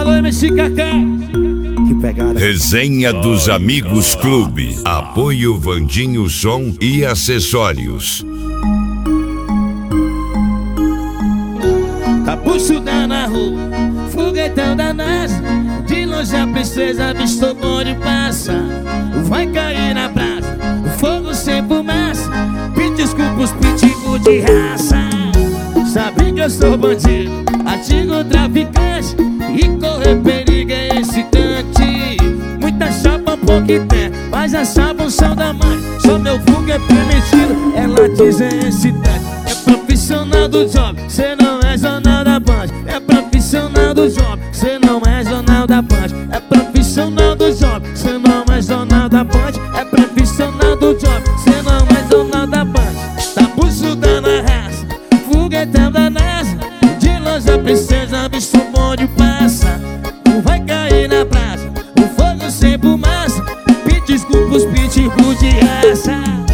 Alô, MC Kaká. Que pegada. Resenha dos Amigos Clube. Apoio Vandinho Som e Acessórios. Capucho da na rua, foguetão da NASA. De longe a princesa avistou o bonde passa. Vai cair na praça, o fogo sem fumaça. Pede desculpa os pitbull de raça. Sabe que eu sou bandido, antigo traficante, e correr perigo é excitante. Muita chapa, pouco tem, mas essa função da mãe. Só meu vulgo é permitido, ela diz é excitante. É profissional do job, cê não é jornal da Band. É profissional do job, cê não é jornal da Band. É profissional do job, cê não é jornal da Band. É profissional do job, cê não é jornal da Band. Tá buçudando a raça, foguetão da NASA. De longe a princesa avistou o bonde passa. Vai cair na praça, o fogo sem fumaça. Pede desculpa os pitbull de raça.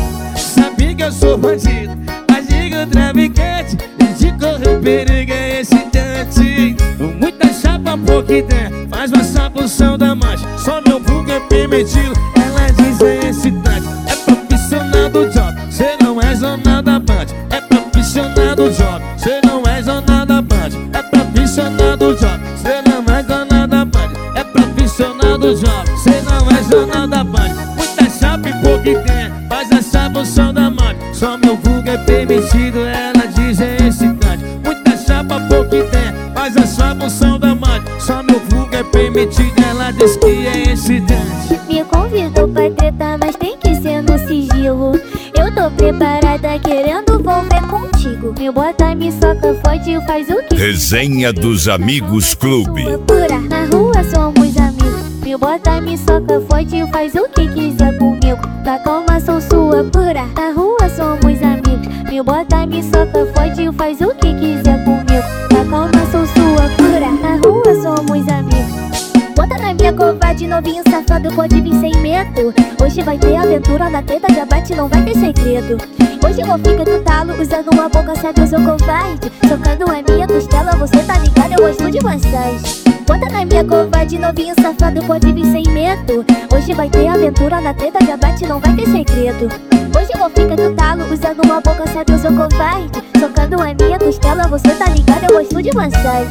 Sabe que eu sou bandido, mas digo traficante, e de correr perigo é excitante. Muita chapa, pouco tem, faz essa função da mancha. Só meu vulgo é permitido, ela diz é excitante. É profissional do job, cê não é jornal da Band. É profissional do job, cê não é jornal da Band. É profissional do job, cê não é jornal da Band. É profissional do job, cê não é jornal da Band. Muita chapa e pouco tem, faz essa função da mancha. Só meu vulgo é permitido, ela diz é excitante. Muita chapa, pouco tem, faz essa função da mancha. Só meu vulgo é permitido, ela diz que é excitante. Me convidou pra treta, mas tem que ser no sigilo. Eu tô preparada, querendo volver contigo. Me bota, me soca, fode, faz o que Resenha dos Amigos Clube. pura. Na rua somos amigos. Me bota, me soca, fode, faz o que quiser comigo. Na calma sou sua pura. Na rua somos amigos. Me bota, me soca, fode, faz o que quiser comigo. Na calma sou sua pura. Na rua somos amigos. Bota na minha covarde, novinho safado, pode vir sem medo. Hoje vai ter aventura na treta, já bate, não vai ter segredo. Hoje eu vou ficar no talo, usando uma boca, sabe, eu sou covarde. Tocando a minha costela, você tá ligado, eu gosto de massagem. Bota na minha covarde, novinho safado, pode vir sem medo. Hoje vai ter aventura na treta, já bate, não vai ter segredo. Hoje eu vou ficar no talo, usando uma boca, sabe, eu sou covarde. Tocando a minha costela, você tá ligado, eu gosto de massagem.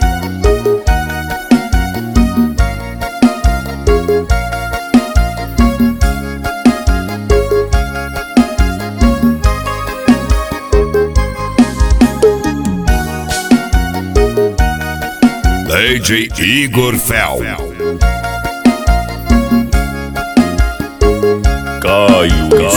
DJ Igor Fel. Caio